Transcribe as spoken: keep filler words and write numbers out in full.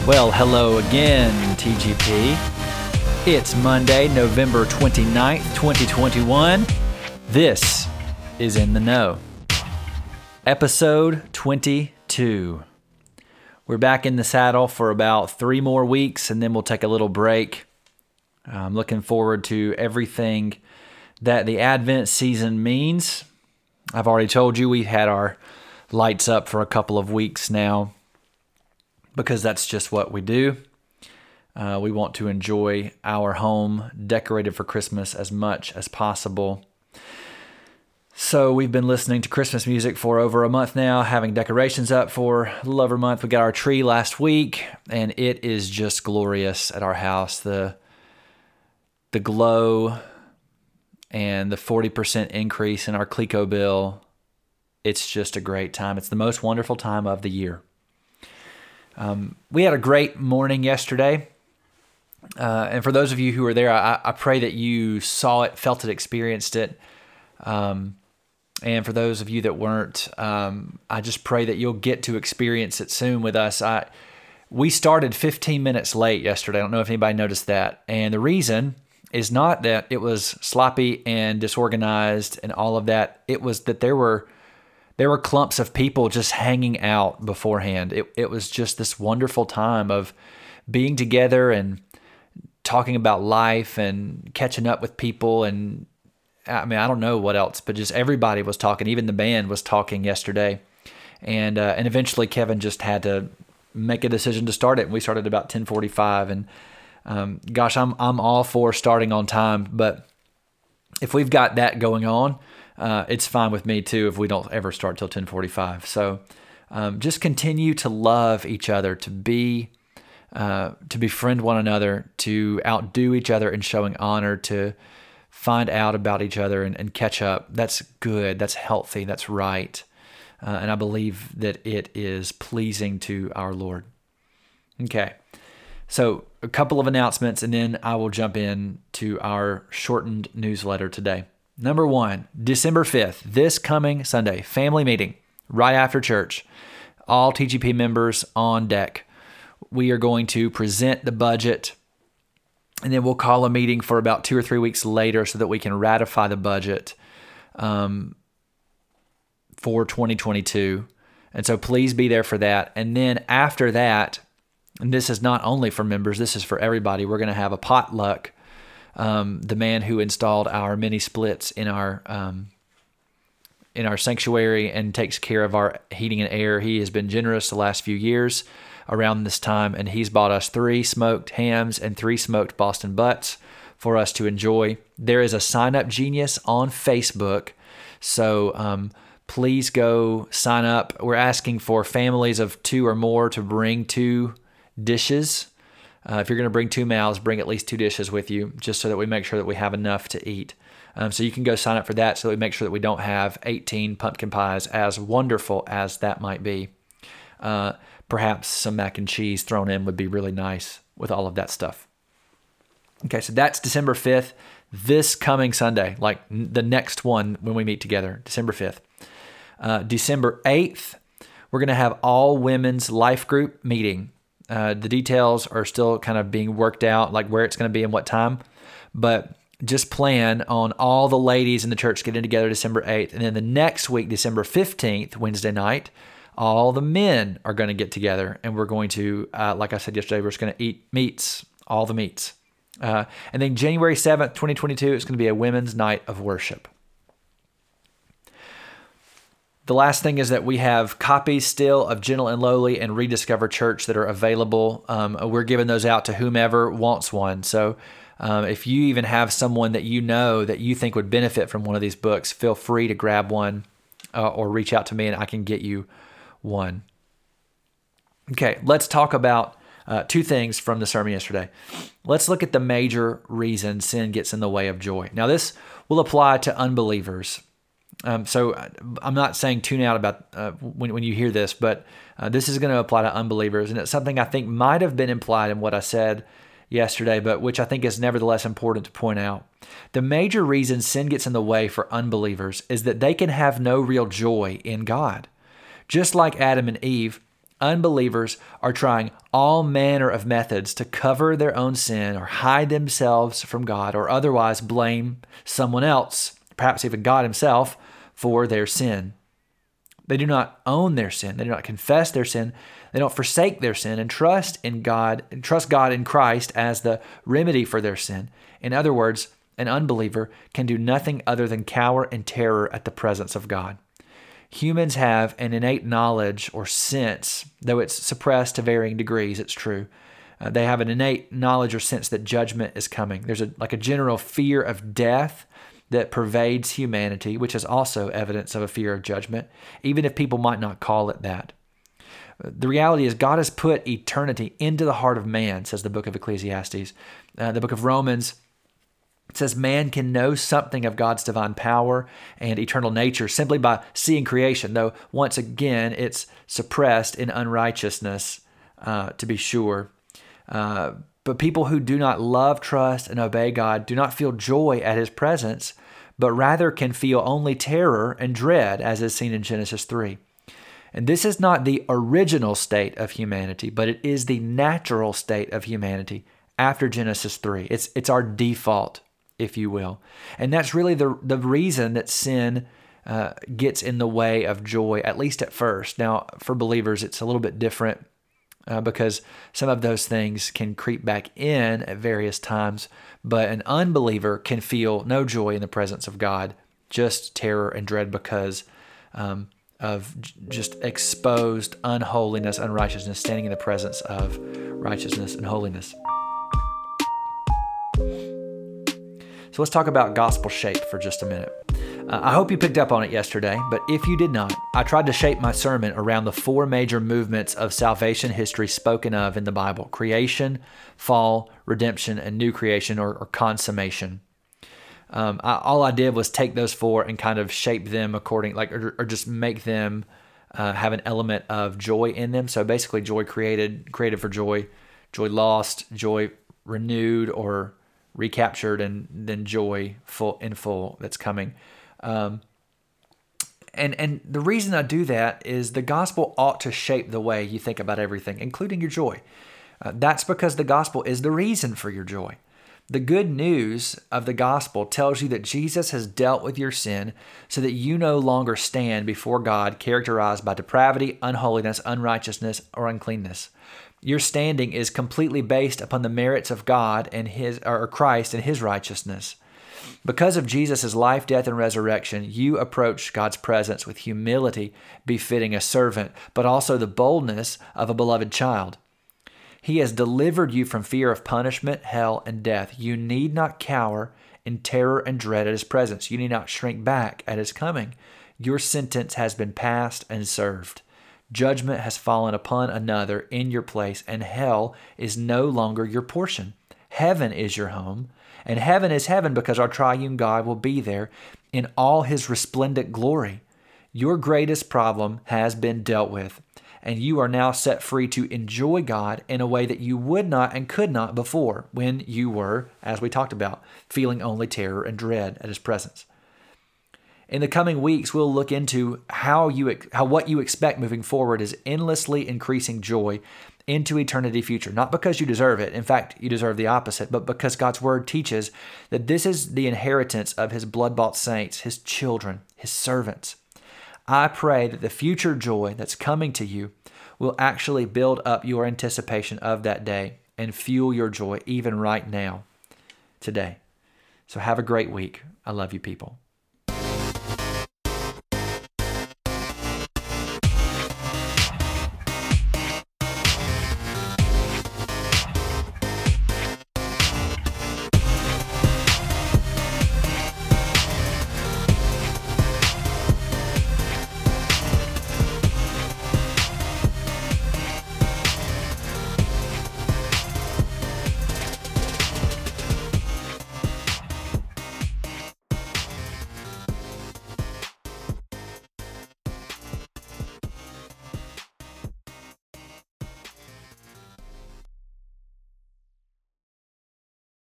Well, hello again, T G P. It's Monday, November twenty-ninth, twenty twenty-one. This is In the Know. Episode twenty-two. We're back in the saddle for about three more weeks, and then we'll take a little break. I'm looking forward to everything that the Advent season means. I've already told you we've had our lights up for a couple of weeks now, because that's just what we do. Uh, we want to enjoy our home decorated for Christmas as much as possible. So we've been listening to Christmas music for over a month now, having decorations up for a little over a month. We got our tree last week, and it is just glorious at our house. The, the glow and the forty percent increase in our Cleco bill, it's just a great time. It's the most wonderful time of the year. Um, we had a great morning yesterday, uh, and for those of you who were there, I, I pray that you saw it, felt it, experienced it. Um, and for those of you that weren't, um, I just pray that you'll get to experience it soon with us. I, we started fifteen minutes late yesterday. I don't know if anybody noticed that. And the reason is not that it was sloppy and disorganized and all of that. It was that there were There were clumps of people just hanging out beforehand. It it was just this wonderful time of being together and talking about life and catching up with people. And I mean, I don't know what else, but just everybody was talking. Even the band was talking yesterday. And uh, and eventually Kevin just had to make a decision to start it. And we started about ten forty-five. And um, gosh, I'm I'm all for starting on time. But if we've got that going on, Uh, it's fine with me too if we don't ever start till ten forty-five. So um, just continue to love each other, to be, uh, to befriend one another, to outdo each other in showing honor, to find out about each other and, and catch up. That's good. That's healthy. That's right. Uh, and I believe that it is pleasing to our Lord. Okay. So a couple of announcements, and then I will jump in to our shortened newsletter today. Number one, December fifth, this coming Sunday, family meeting right after church. All T G P members on deck. We are going to present the budget, and then we'll call a meeting for about two or three weeks later so that we can ratify the budget um, for twenty twenty-two. And so please be there for that. And then after that, and this is not only for members, this is for everybody, we're going to have a potluck. Um, the man who installed our mini splits in our um, in our sanctuary and takes care of our heating and air, he has been generous the last few years around this time, and he's bought us three smoked hams and three smoked Boston butts for us to enjoy. There is a Sign Up Genius on Facebook, so um, please go sign up. We're asking for families of two or more to bring two dishes. Uh, if you're going to bring two mouths, bring at least two dishes with you, just so that we make sure that we have enough to eat. Um, so you can go sign up for that so that we make sure that we don't have eighteen pumpkin pies, as wonderful as that might be. Uh, perhaps some mac and cheese thrown in would be really nice with all of that stuff. Okay, so that's December fifth, this coming Sunday, like the next one when we meet together, December fifth. Uh, December eighth, we're going to have all women's life group meeting. Uh, the details are still kind of being worked out, like where it's going to be and what time. But just plan on all the ladies in the church getting together December eighth. And then the next week, December fifteenth, Wednesday night, all the men are going to get together. And we're going to, uh, like I said yesterday, we're just going to eat meats, all the meats. Uh, and then January seventh, twenty twenty-two, it's going to be a women's night of worship. The last thing is that we have copies still of Gentle and Lowly and Rediscover Church that are available. Um, we're giving those out to whomever wants one. So um, if you even have someone that you know that you think would benefit from one of these books, feel free to grab one uh, or reach out to me and I can get you one. Okay, let's talk about uh, two things from the sermon yesterday. Let's look at the major reason sin gets in the way of joy. Now, this will apply to unbelievers. Um, so I'm not saying tune out about uh, when, when you hear this, but uh, this is going to apply to unbelievers. And it's something I think might have been implied in what I said yesterday, but which I think is nevertheless important to point out. The major reason sin gets in the way for unbelievers is that they can have no real joy in God. Just like Adam and Eve, Unbelievers are trying all manner of methods to cover their own sin or hide themselves from God or otherwise blame someone else, perhaps even God himself, for their sin. They do not own their sin. They do not confess their sin. They don't forsake their sin and trust in God, and trust God in Christ as the remedy for their sin. In other words, an unbeliever can do nothing other than cower in terror at the presence of God. Humans have an innate knowledge or sense, though it's suppressed to varying degrees, it's true. Uh, they have an innate knowledge or sense that judgment is coming. There's a, like a general fear of death that pervades humanity, which is also evidence of a fear of judgment, even if people might not call it that. The reality is God has put eternity into the heart of man, says the book of Ecclesiastes. Uh, the book of Romans It says man can know something of God's divine power and eternal nature simply by seeing creation, though once again it's suppressed in unrighteousness, uh, to be sure. Uh, but people who do not love, trust, and obey God do not feel joy at his presence, but rather can feel only terror and dread, as is seen in Genesis three. And this is not the original state of humanity, but it is the natural state of humanity after Genesis three. It's, it's our default, if you will. And that's really the the reason that sin uh, gets in the way of joy, at least at first. Now, for believers, it's a little bit different uh, because some of those things can creep back in at various times, but an unbeliever can feel no joy in the presence of God, just terror and dread because um, of j- just exposed unholiness, unrighteousness, standing in the presence of righteousness and holiness. So let's talk about gospel shape for just a minute. Uh, I hope you picked up on it yesterday, but if you did not, I tried to shape my sermon around the four major movements of salvation history spoken of in the Bible: creation, fall, redemption, and new creation or, or consummation. Um, I, all I did was take those four and kind of shape them according, like, or, or just make them uh, have an element of joy in them. So basically, joy created, created for joy, joy lost, joy renewed or recaptured, and then joy full in full that's coming. Um, and and the reason I do that is the gospel ought to shape the way you think about everything, including your joy. Uh, that's because the gospel is the reason for your joy. The good news of the gospel tells you that Jesus has dealt with your sin so that you no longer stand before God characterized by depravity, unholiness, unrighteousness, or uncleanness. Your standing is completely based upon the merits of God and his, or Christ and his righteousness. Because of Jesus' life, death, and resurrection, you approach God's presence with humility befitting a servant, but also the boldness of a beloved child. He has delivered you from fear of punishment, hell, and death. You need not cower in terror and dread at his presence. You need not shrink back at his coming. Your sentence has been passed and served. Judgment has fallen upon another in your place, and hell is no longer your portion. Heaven is your home, and heaven is heaven because our triune God will be there in all his resplendent glory. Your greatest problem has been dealt with, and you are now set free to enjoy God in a way that you would not and could not before when you were, as we talked about, feeling only terror and dread at his presence. In the coming weeks, we'll look into how you how what you expect moving forward is endlessly increasing joy into eternity future. Not because you deserve it. In fact, you deserve the opposite, but because God's word teaches that this is the inheritance of his blood-bought saints, his children, his servants. I pray that the future joy that's coming to you will actually build up your anticipation of that day and fuel your joy even right now, today. So have a great week. I love you, people.